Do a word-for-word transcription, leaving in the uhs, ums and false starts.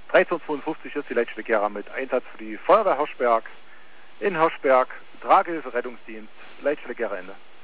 dreizehn zweiundfünfzig ist die Leitstelle Gera mit Einsatz für die Feuerwehr Hirschberg in Hirschberg, Tragehilfe, Rettungsdienst, Leitstelle Gera Ende.